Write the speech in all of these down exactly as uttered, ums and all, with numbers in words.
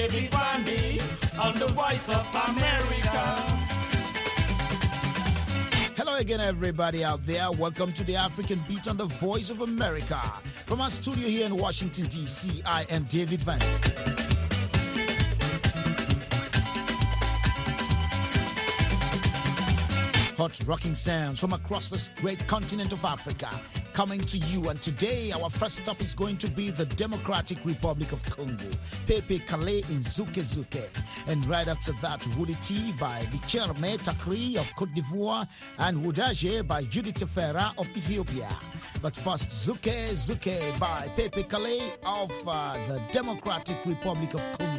David Vandy on the Voice of America. Hello again, everybody out there. Welcome to the African Beat on the Voice of America. From our studio here in Washington, D C, I am David Vandy. Hot rocking sounds from across this great continent of Africa coming to you, and today our first stop is going to be the Democratic Republic of Congo, Pepe Kale in Zuke Zuke, and right after that Woody T by Bicherme Takri of Cote d'Ivoire and Wudaje by Judith Tefera of Ethiopia. But first, Zuke Zuke by Pepe Kale of uh, the Democratic Republic of Congo.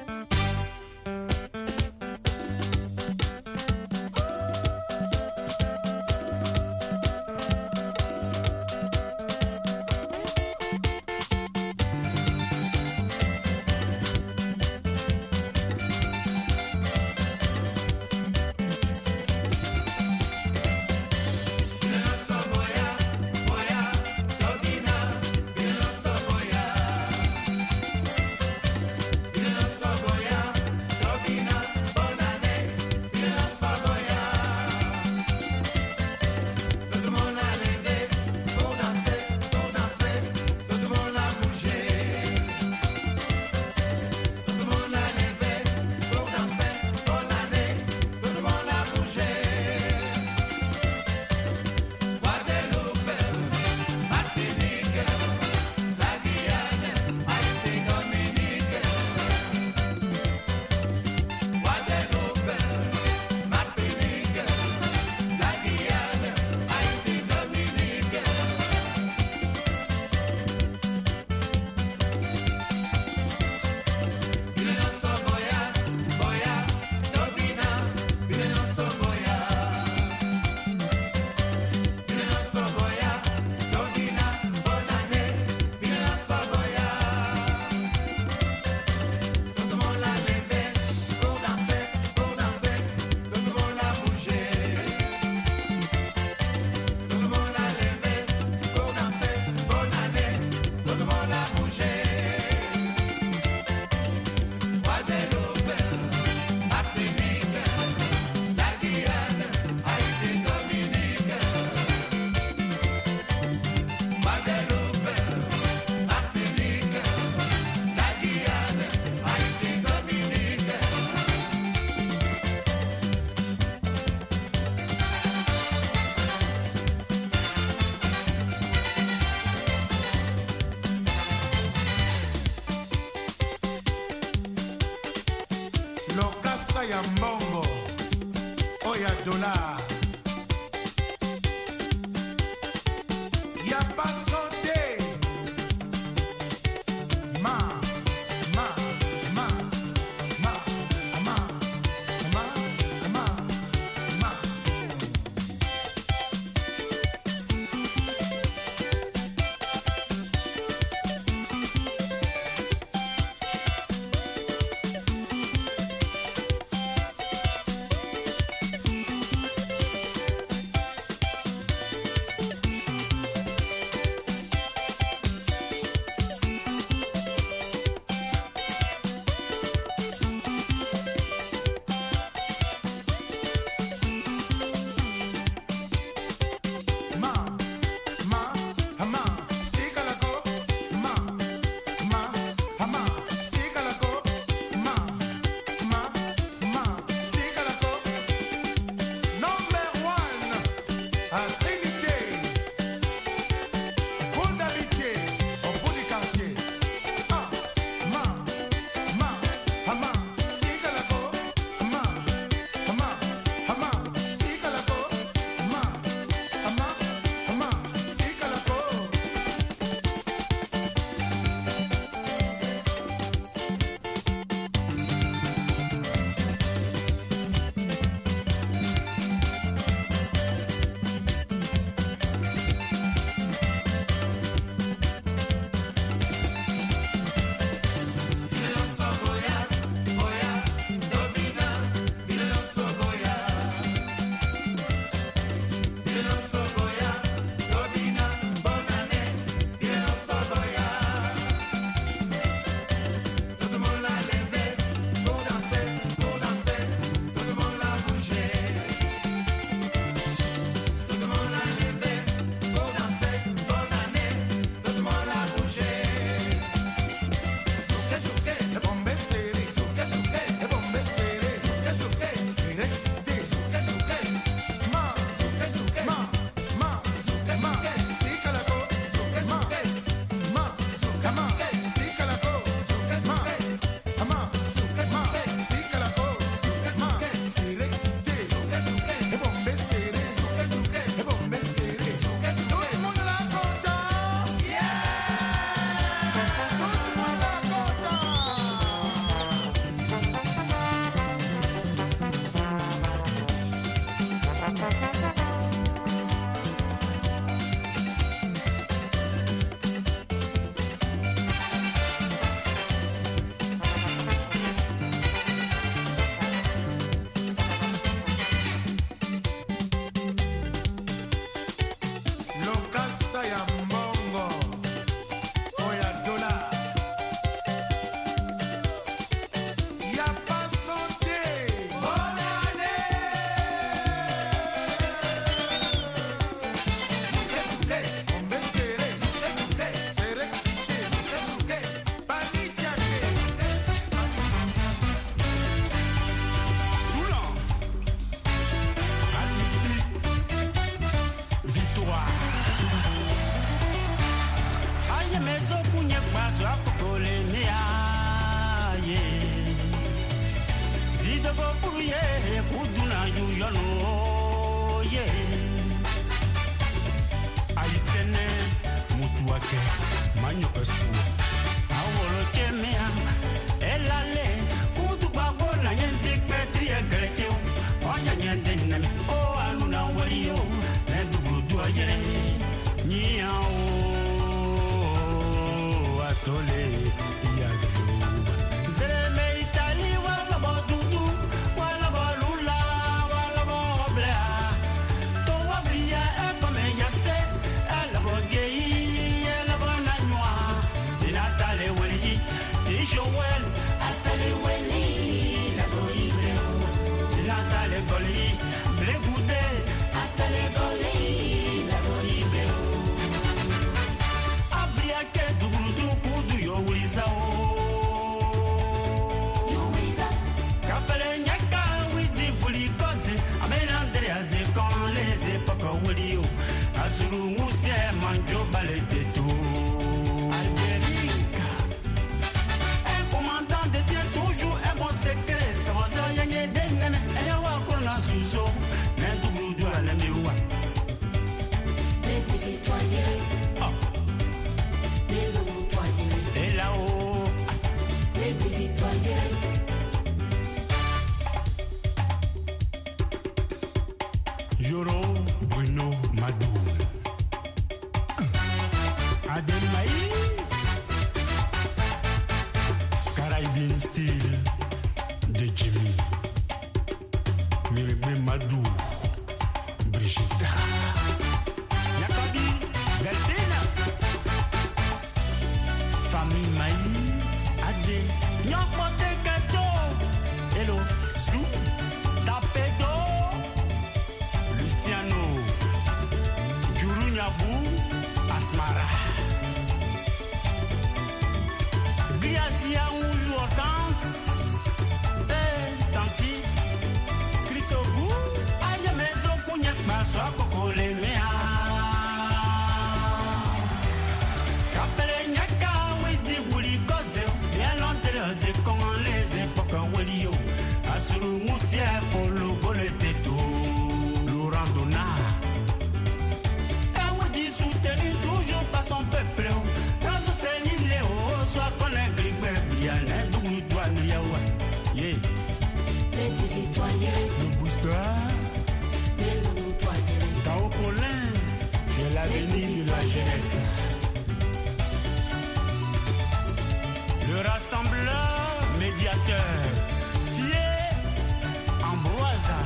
ya mbongo oya dola ya pasode ma ma ma ma ma ma ma ma Joro Bruno Madou Ademaï Caribbean style de Jimmy Mirbe Madou Brigitte Yakabi Deltina Famille Maï Adé Nyakote Kato Hello Sou Tapedo Luciano Jurunyabu Asmara Griazia ou Hortense Eh Tanti Chrisobu Aïe Maison Kounyak Maswa Kokole Mea Kapele Nyaka Widi Wuli Koze Yalontere Zekon Les époques Wili Asuru Moussia Polo Bole Teto Laurent Donat Aoudi soutenu toujours par son peuple Sans soutenir les hauts Soit qu'on est gribé bien Un doux doigt Niawa Yeah Les petits citoyens Le booster Les loups toyés Tao Paulin Tu es l'avenir de la jeunesse Le rassembleur médiateur Fier Ambroise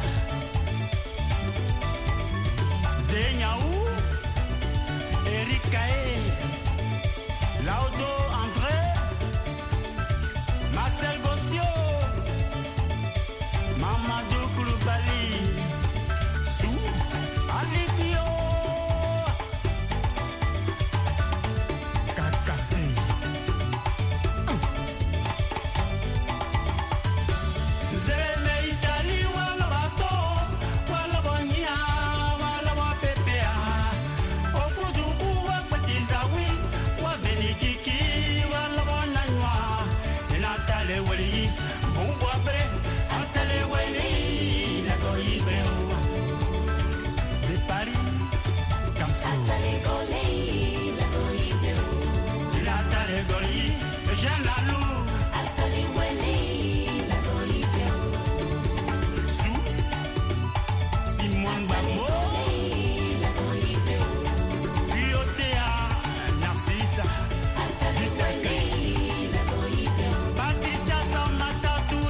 Denyao Eric Kaé Laudo André Marcel Gossio Mamadou Koulibaly Sou Alibio Kakassi Zeme Italie wala bato wala bonia wala wa pepea Okudu uwa kwetizawi wa benikiki wala bonanywa Natale wali bongwa bre atale wali la goibre De Paris Kamso Atale Golé La Goïbe Natale goli Jean Lalou Atale Wele La Goïbe Sou Simon Babo La Goïbe Diotea Narcissa Atale Wele La Goïbe Patricia Samata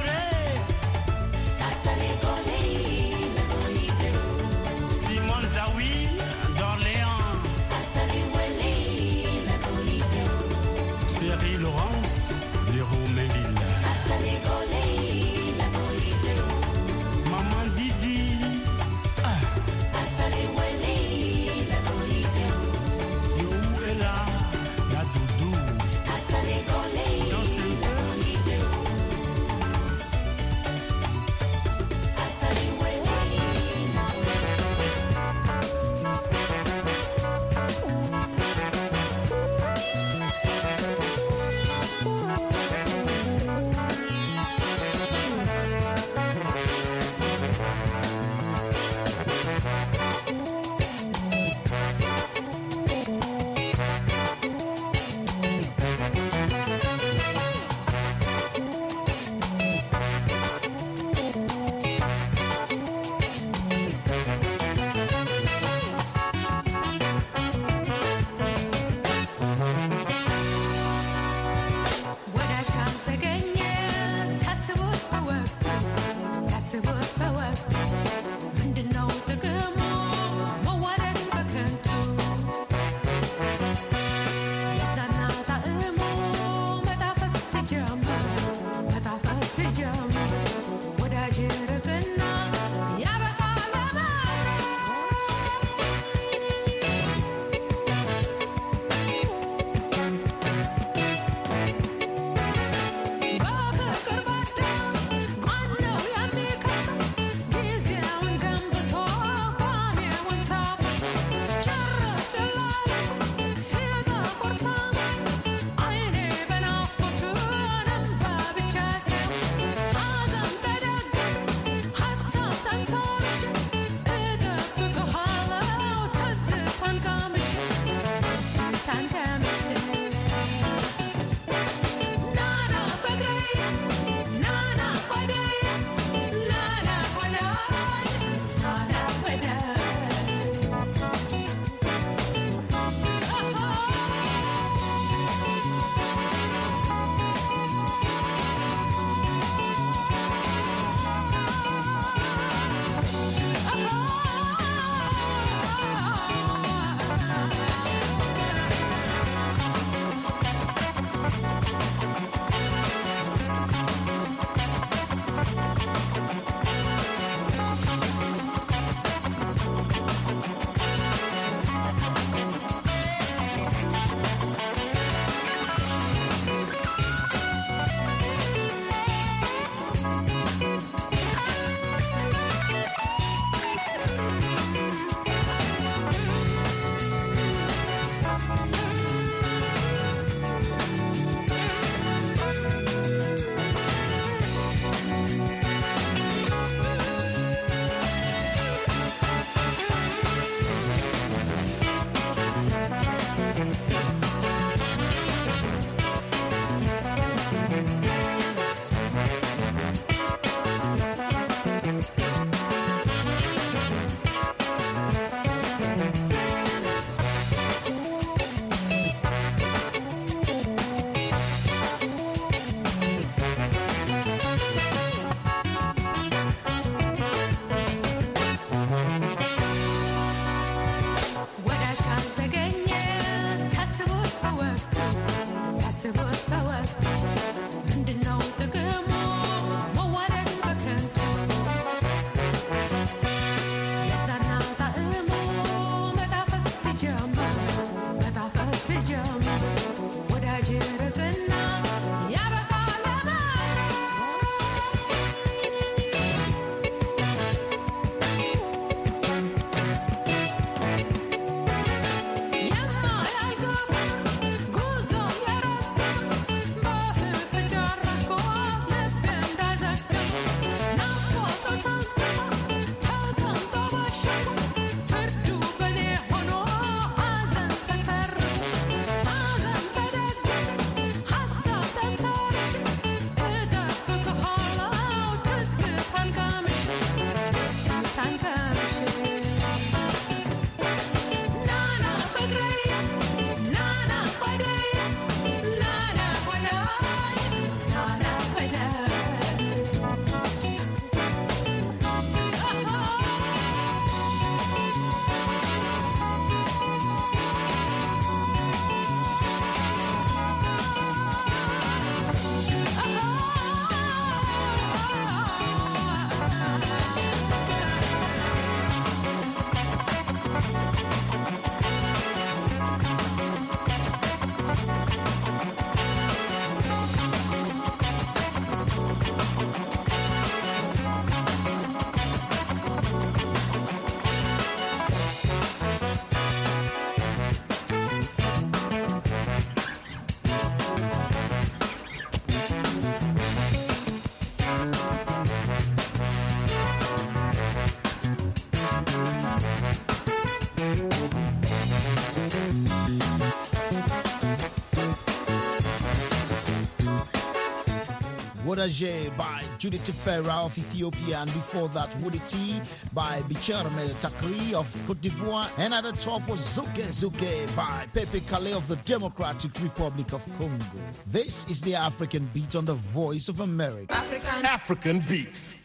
Wodaje by Judith Ferra of Ethiopia, and before that Woditi by Bicharme Takri of Cote d'Ivoire, and at the top was Zuke Zuke by Pepe Kale of the Democratic Republic of Congo. This is the African Beat on the Voice of America. African, African Beats.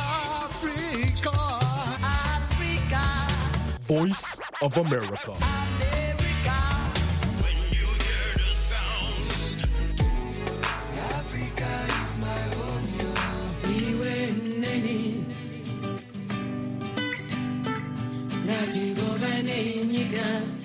Africa, Africa, Voice of America. America. When you hear the sound, Africa is my home. Iwe neni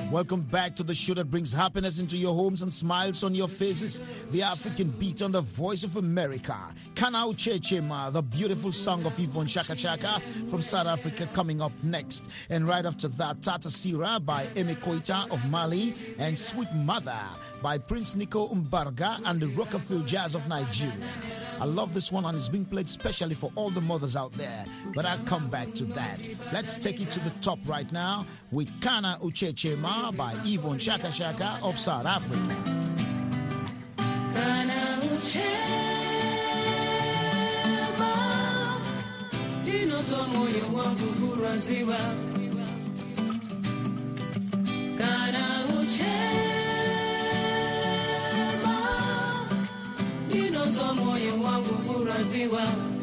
Welcome back to the show that brings happiness into your homes and smiles on your faces. The African beat on the Voice of America. Kana Uchechema, the beautiful song of Yvonne Chaka Chaka from South Africa, coming up next. And right after that, Tata Sira by Emi Koita of Mali and Sweet Mother by Prince Nico Umbarga and the Rockefeller Jazz of Nigeria. I love this one and it's being played specially for all the mothers out there, but I'll come back to that. Let's take it to the top right now with Kana Uchechema by Yvonne Chaka Chaka of South Africa. Kana uchema inozo moyo wangu buraziwa. Kana uchema inozo moyo wangu buraziwa.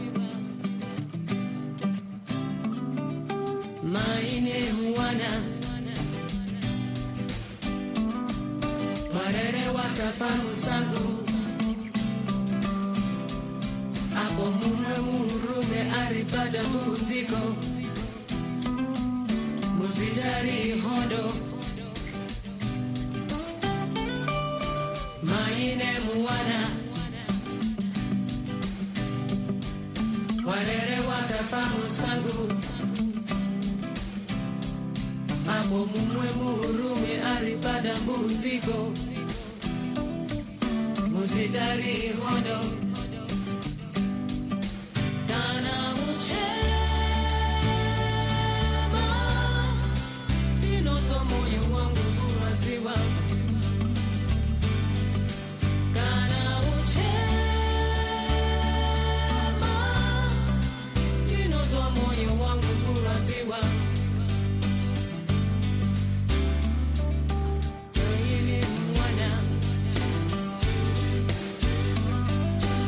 Maine mwana Marere wakafamu sangu Apo mumwe murume aripata muziko Muzitari hondo Maine muwana Marere wakafamu sangu Apo mumwe murume aripata muziko Muzitari hondo Kana uchema Inoto moyo wangu buraziwa. Kana uchema Inoto moyo wangu buraziwa. Toyini mwana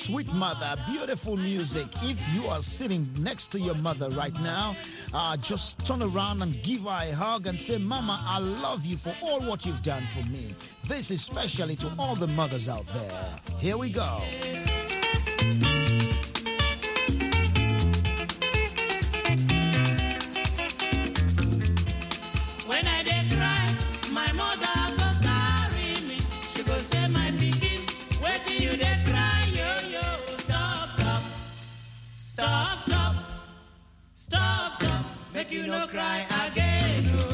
sweet mother, beautiful music. If you are sitting next to your mother right now, uh, just turn around and give her a hug and say, Mama, I love you for all what you've done for me. This is especially to all the mothers out there. Here we go. When I dey cry, my mother go carry me. She go say, my pikin, wetin you dey cry, yo yo. Stop, stop, stop, stop, stop, stop. Make you no cry again, oh.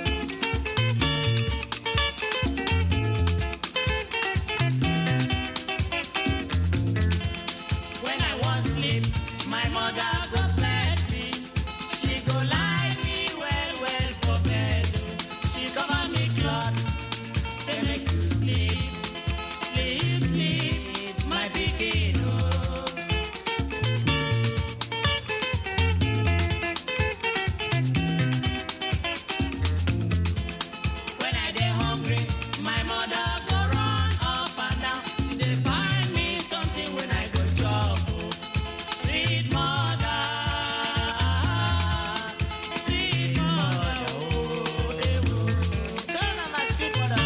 When I wan sleep, my mother go bed me. She go lie me well, well for bed. oh. She cover me cloth, say make you sleep, sleep, sleep, my pikin, oh. When I dey hungry, my mother go run up and down. She dey find me something when I go chop, oh. Sweet mother, sweet mother, oh, eh, oh. So na my sweet mother.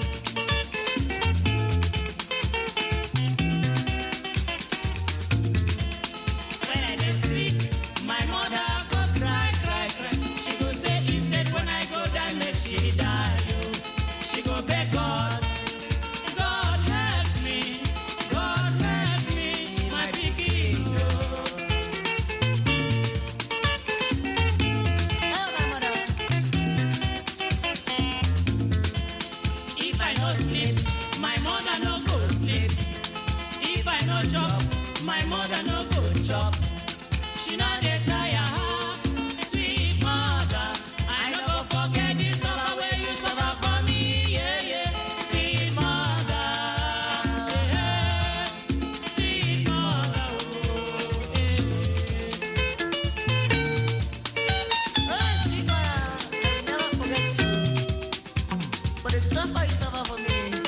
When I dey sick, my mother go cry, cry, cry. She go say instead when I go die, make she die, oh. She go beg God, God help me, God help me, my pikin, oh. Oh, my mother. If I no sleep, my mother no go sleep. If I no chop, my mother no go chop. She no dey tire, sweet mother. I no go forget the suffer wey you suffer for me, yeah, yeah. Sweet mother, yeah, sweet mother, oh, yeah. Oh, sweet mother, I will never forget you. For the suffer you suffer for me.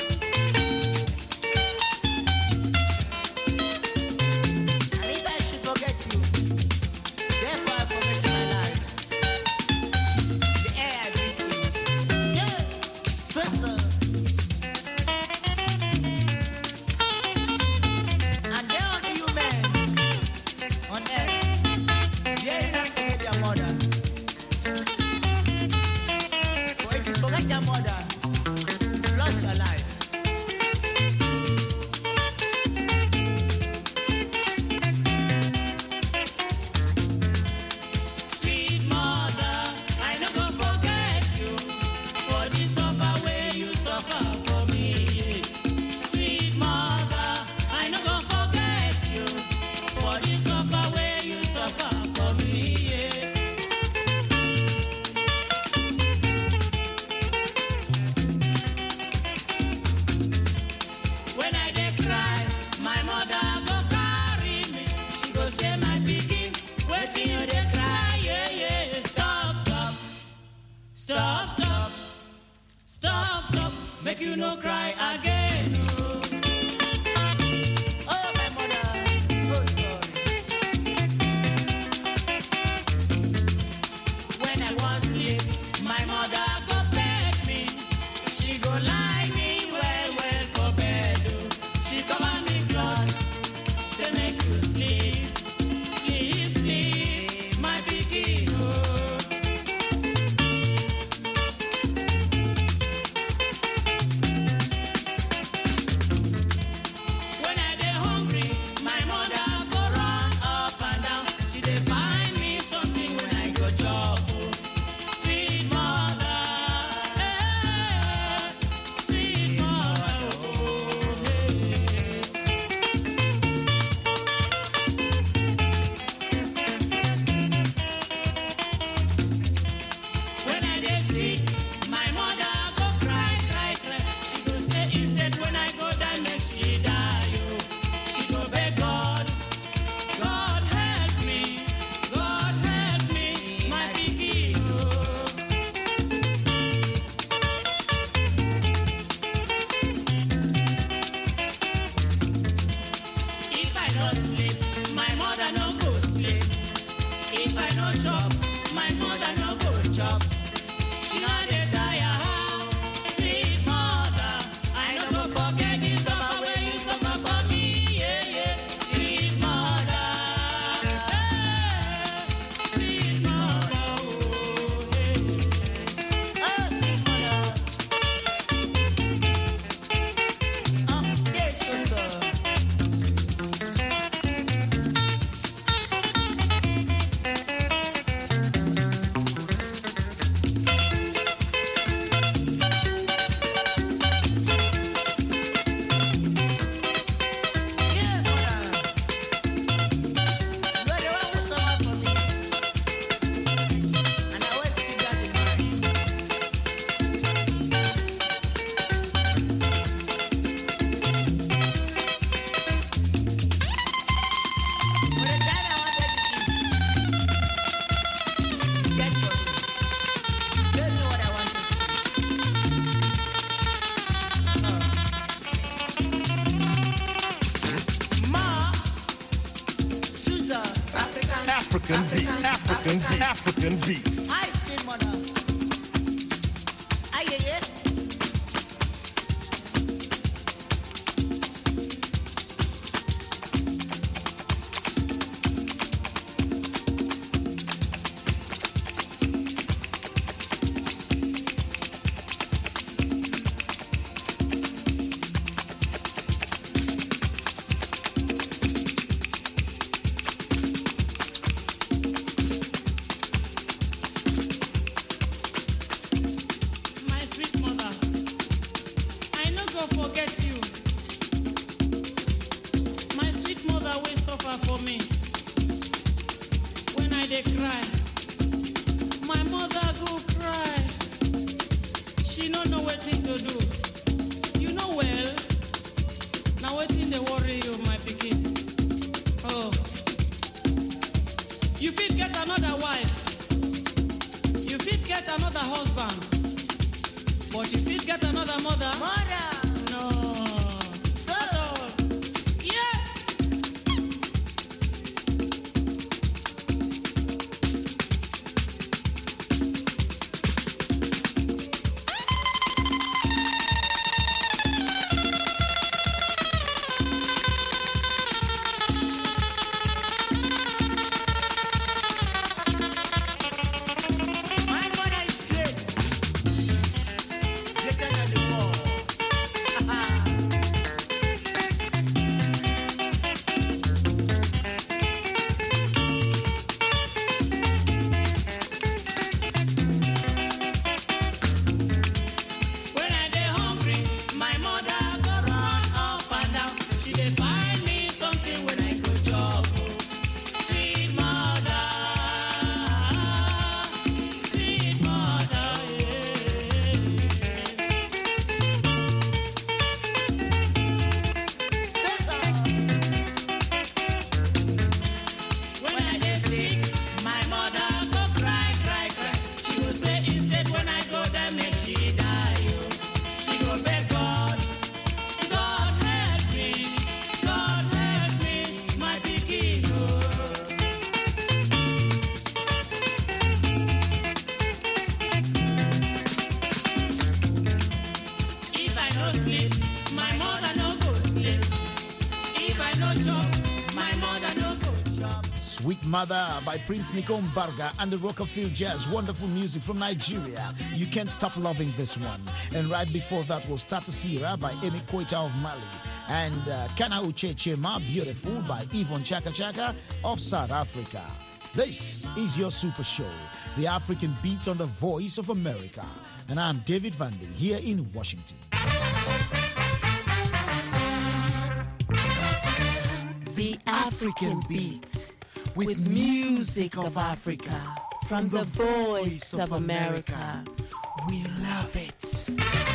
And if I should forget you, therefore I forget my life. The air I breathe in. Yeah, so so. And there are the human on earth, dare not forget your mother. For if you forget your mother, you lost your life. Sweet mother, I no go forget you for the suffer wey you suffer for me. Sweet mother, I no go forget you for the suffer wey you suffer for me. When I dey cry, my mother go carry me. She go say, my pikin, wetin you dey cry, yeah, yeah. Stop, stop, stop, stop, stop, stop. Make you no cry again, oh. Oh, my mother, oh, sorry. When I wan sleep, my mother go beg me. She go lie me well, well for bed, oh. She cover me cloth, say make you sleep, sleep, sleep, my pikin, oh. African Beats. I see, mother. Aye, aye, aye. My sweet mother, I no go forget you. My sweet mother will suffer for me. When I dey cry, my mother go cry. She no know wetin to do. You know well, na wetin dey worry you, my pikin. Oh, you fit get another wife. You fit get another husband. But you fit get another mother. Mother. No. So, At all. Yeah. my mother is great. Greater than the world. When I dey hungry, my mother go run up and down. She dey find me something when I go chop. Sweet mother, sweet mother, yeah. Say so. When I dey sick, my mother go cry, cry, cry. She go say instead when I go there make she die. Oh. She go beg God, God help me, God help me, my pikin. Oh. If I no sleep, my mother no go sleep. If I no chop, my mother no go chop. Sweet Mother by Prince Nikom Barga and the Rockafield Jazz. Wonderful music from Nigeria. You can't stop loving this one. And right before that was Tata Sira by Emi Koita of Mali. And uh, Kana Uche Chema, Beautiful by Yvonne Chaka Chaka of South Africa. This is your Super Show, the African Beat on the Voice of America. And I'm David Vandy here in Washington. The African Beat with music of Africa from the voice of America. We love it.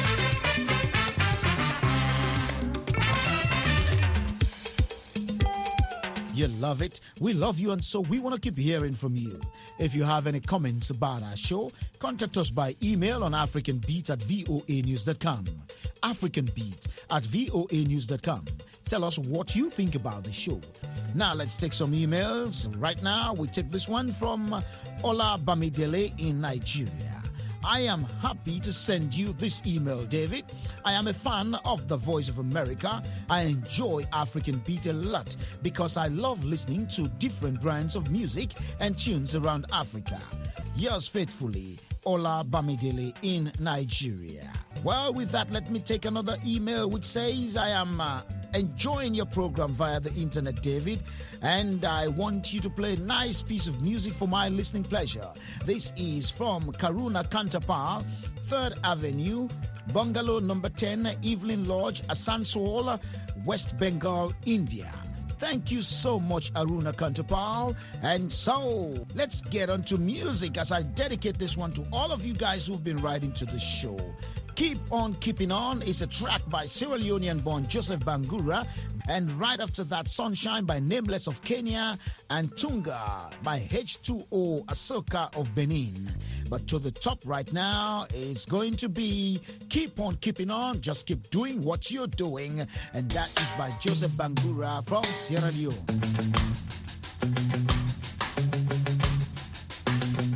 You love it. We love you, and so we want to keep hearing from you. If you have any comments about our show, contact us by email on africanbeat at voa news dot com. africanbeat at voa news dot com. Tell us what you think about the show. Now, let's take some emails. Right now, we take this one from Ola Bamidele in Nigeria. I am happy to send you this email, David. I am a fan of the Voice of America. I enjoy African Beat a lot because I love listening to different brands of music and tunes around Africa. Yours faithfully, Ola Bamidele in Nigeria. Well, with that, let me take another email which says, I am uh, enjoying your program via the internet, David, and I want you to play a nice piece of music for my listening pleasure. This is from Karuna Kantapal, third Avenue, Bungalow number ten, Evelyn Lodge, Asansol, West Bengal, India. Thank you so much, Aruna Kantapal. And so, let's get on to music as I dedicate this one to all of you guys who've been writing to the show. Keep On Keeping On is a track by Sierra Leonean-born Joseph Bangura. And right after that, Sunshine by Nameless of Kenya and Tunga by H two O Asoka of Benin. But to the top right now is going to be Keep On Keeping On, just keep doing what you're doing. And that is by Joseph Bangura from Sierra Leone.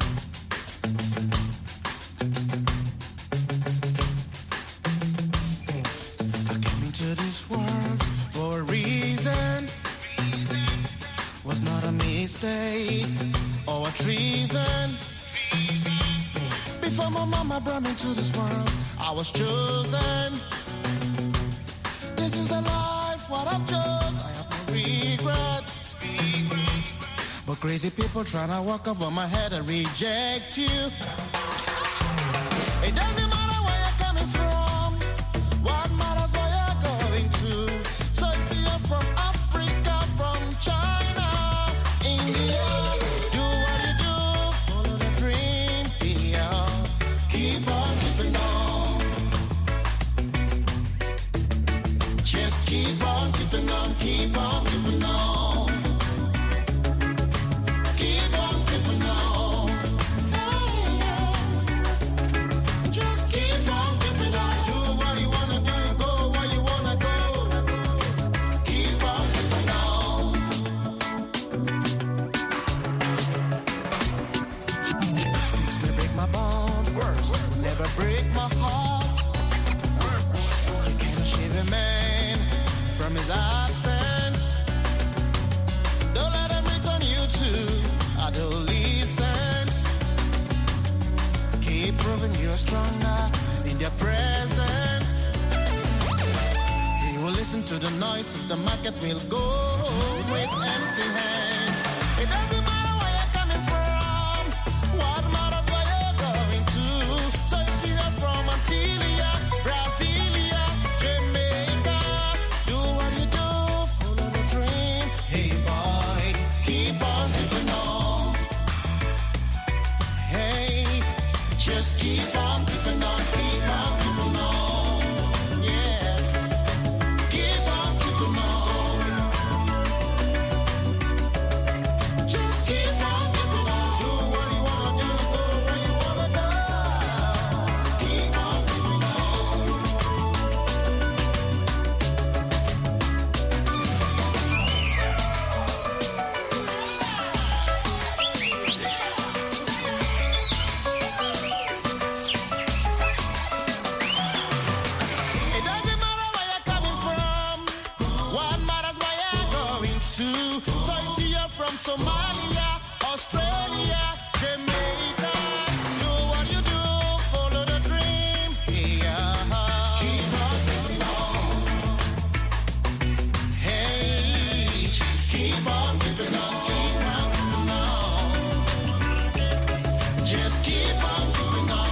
to this world for a reason. Was not a mistake or a treason. Before my mama brought me to this world, I was chosen. This is the life what I've chose. I have no regrets. But crazy people trying to walk over my head and reject you. It doesn't matter where you're coming from. What matters where you're going to. So if you're from Africa, from China, India, do what you do, follow the dream, yeah. Keep on keeping on. Just keep on keeping on, keep on keeping on. Keep on keeping on. Just keep on keeping on. Do what you wanna do, go where you wanna go. Keep on keeping on. Sticks may break my bones, words will never break my heart. You cannot shave a man from his absence. Don't let him return you to adolescence. Keep proving you're stronger in their presence. He will listen to the noise of the market, will go with empty hands. It doesn't matter where you're coming from. What matters where you're going to. So if you're from Antigua, Brasilia, Jamaica, do what you do, follow the dream. Hey boy, keep on keeping on. Hey, just keep on keeping on, keep on keeping on. Yeah, keep on keeping on. Just keep on keeping on. Do what you wanna do, go where you wanna go. Keep on keeping on. It doesn't matter where you're coming from. What matters where you're going to. So if you're from Somalia, Australia, Jamaica, do what you do, follow the dream. Yeah. Keep on keeping on. Hey, just keep on keeping on, keep on keeping on. Just keep on keeping on.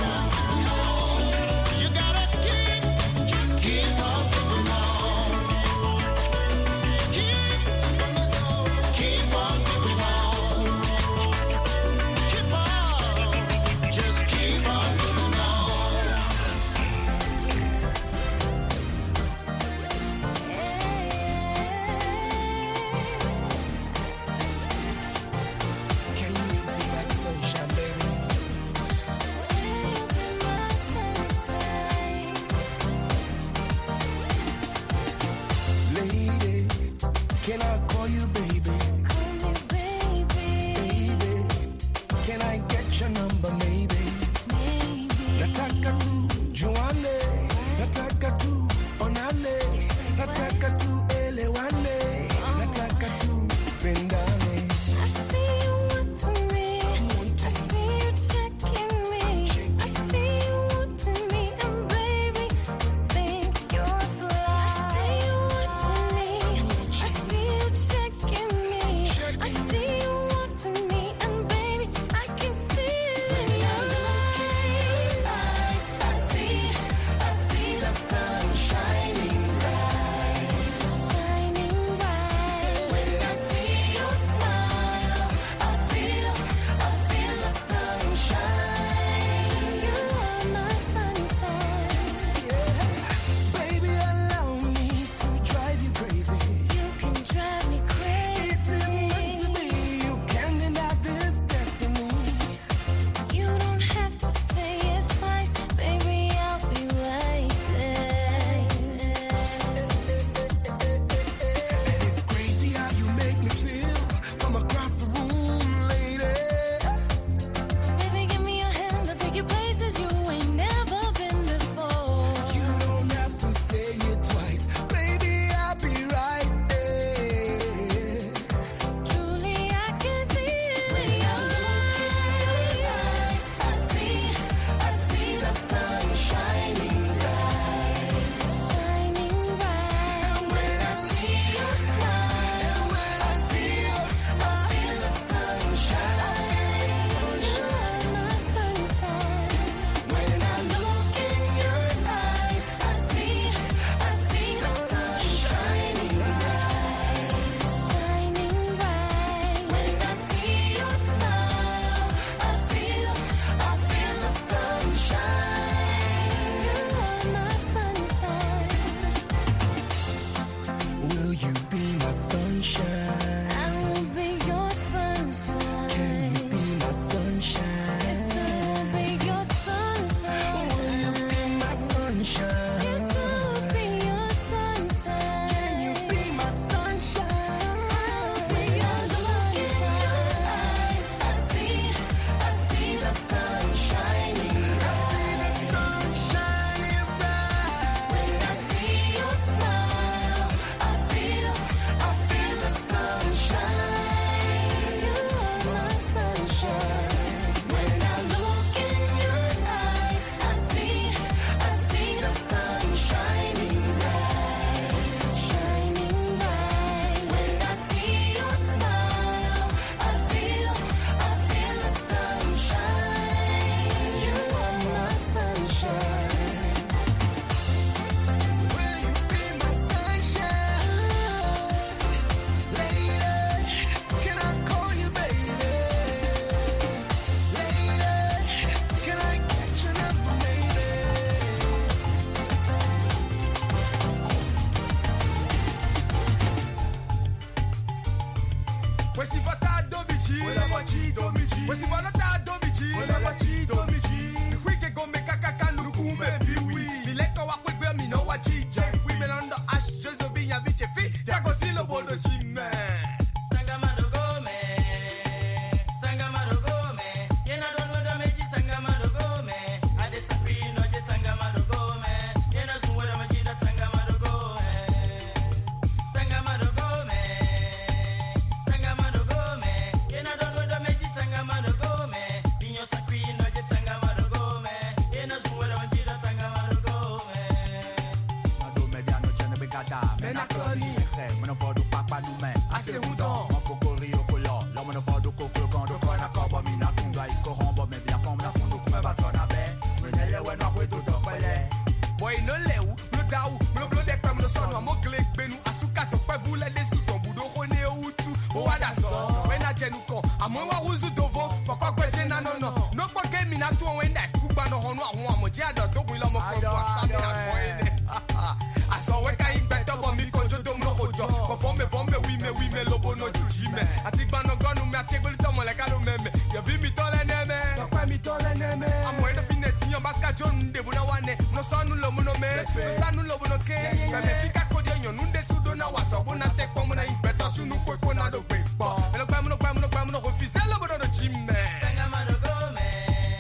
You gotta keep, just keep on keeping on. Keep on go, keep on keeping on. Keep on, just keep on keeping on. Can you be my sunshine, baby? Lady, can I call you baby? Baby, can I get your number, maybe? Nataka tu juane, nataka tu onane, nataka tu elewane, nataka tu pendane. I see you wanting me. I see you checking me. I see you wanting me, and baby, I think you're fly. I see you wanting me. I see you checking me. I see you wanting me, and baby, I can see it in your eyes. I see, I see the sun shining bright. So Wesi vota domichi, wela wachi domichi. Wesi vota domichi, wela wachi domichi. Kwike go me kaka nu kumbe biwi. Mileko wa kwebe mi no wachi je. Women on the ash Josephine biche fi. Tago silo bodo chime. Tanga madogo me, tanga madogo me. Yena don wada meji tanga madogo me. Ade sapi no je tanga madogo me. Yena suwada meji da tanga madogo me. Tanga madogo me, tanga madogo me. Yena don wada meji tanga madogo me. Binyo sapi no je tanga madogo me. Yena suwada meji da tanga madogo me. Mado mediano chene begada. Mena kloni. Mano vodo papa nu me. Ase hudon. Mokokori okolo. Lo mano vodo kokolo kondo kona kobo mina kunga iko hombo me bia fom na fundu kume bazona be. Menele we no kwetu topele. Boy no lewu, no dawu, no blow de pem no son wa mo glek benu asuka to pe vule de su son budo khone utu. O wada so. When a jenu ko, amo wa wuzu dovo, poko gbeje na no no. No po ke mi na tu when that kuba no hono ahun amo je ado to gbe lo mo ko kwa sami na ko ene. Aso we ka igbe to bo mi konjo do mo hojo. Ko fo me fo me wi me wi me lobo no juji me. Ati gba no gonu me ati gbe to mo le ka do meme. You vi mi to le neme. To pa mi to le neme. Amo e do fine ti yan baka jon de bu na wane. No sanu lo mu no me. No sanu lo bu no ke. Me me fika ko de yan nunde sudo na waso bu na tek po mo na igbe to sunu ko ko na do gbe po. Me no pa mo no pa mo no pa mo no ko fi se lo bu no do jime. Tanga madogo me,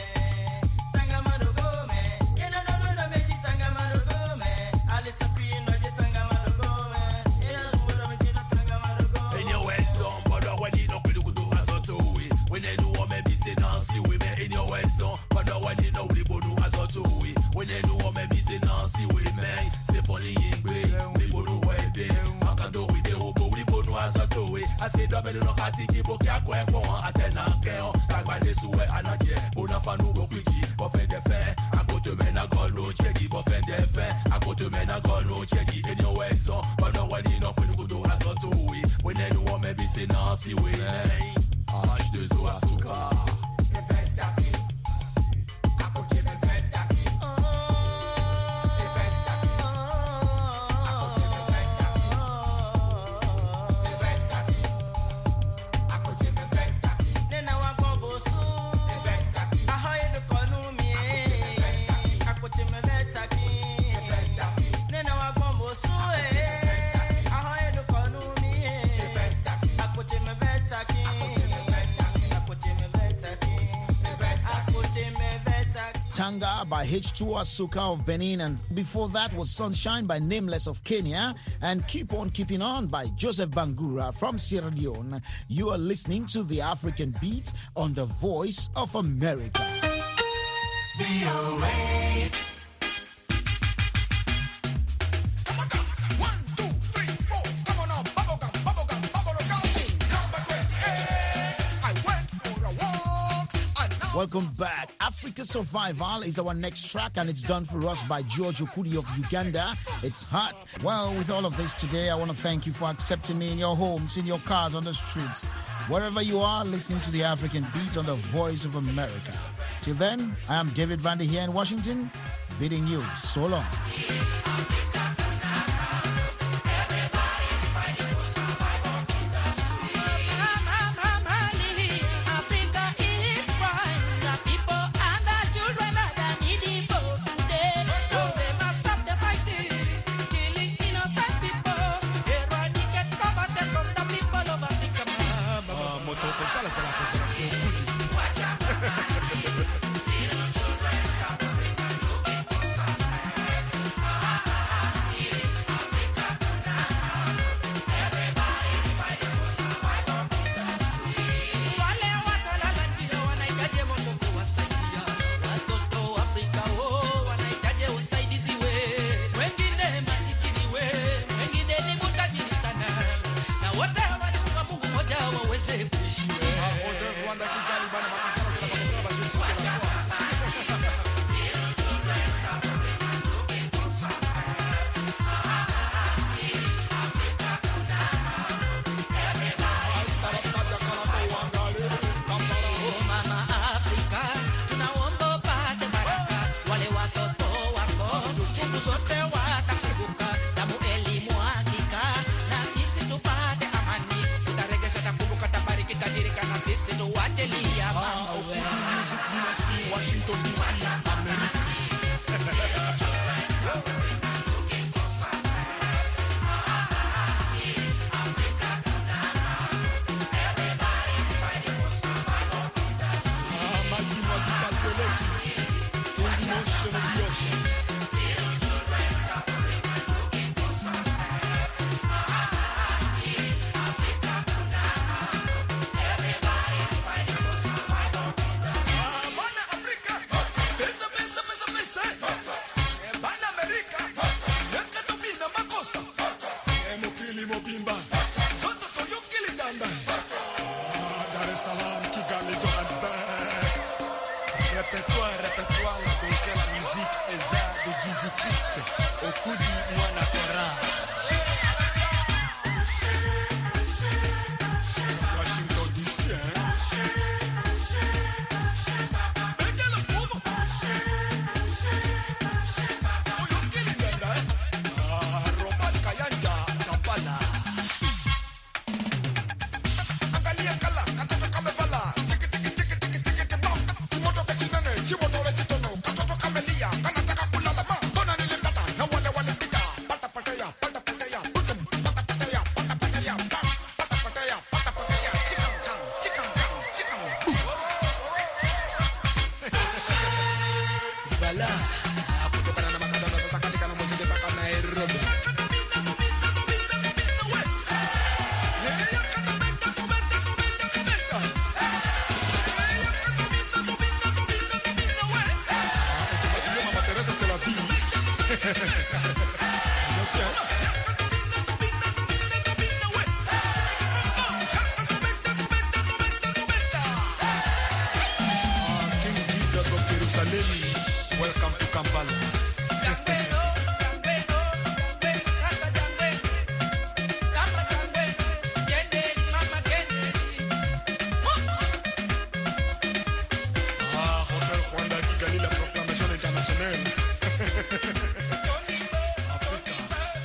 tanga madogo me. Yena don wada meji tanga madogo me. Ale sapi no je tanga madogo me. Yena suwada meji da tanga madogo me. In your way, son, but when you don't do good as a two way. When they do what maybe say Nancy we me in your way, son, but when you know we do as a two way. When they do what maybe say Nancy we me, say funny in way, we do way day. I can do with the hobo, we do as a two way. I say double no hati kibo kya kwe kwa atena keo. Tagba de suwe anaje, bona fanu go kwiki, bo fe de fe. I go to men a golo chegi, bo fe de fe. I go to men a golo chegi in your way, son, but when you know we do as a two way. When they do what maybe say Nancy we me. H deux O Asuka. Nena wa bobo su. Ahoy de konumi. Akote me vetaki. Nena wa bobo su. Ahoy de konumi. Akote me vetaki. Akote me vetaki. Akote me vetaki. Tanga by H two Asuka of Benin, and before that was Sunshine by Nameless of Kenya, and Keep On Keeping On by Joseph Bangura from Sierra Leone. You are listening to the African Beat on the Voice of America. Welcome back. Africa Survival is our next track, and it's done for us by George Okudi of Uganda. It's hot. Well, with all of this today, I want to thank you for accepting me in your homes, in your cars, on the streets. Wherever you are, listening to the African Beat on the Voice of America. Till then, I am David Vander here in Washington, bidding you so long. Ha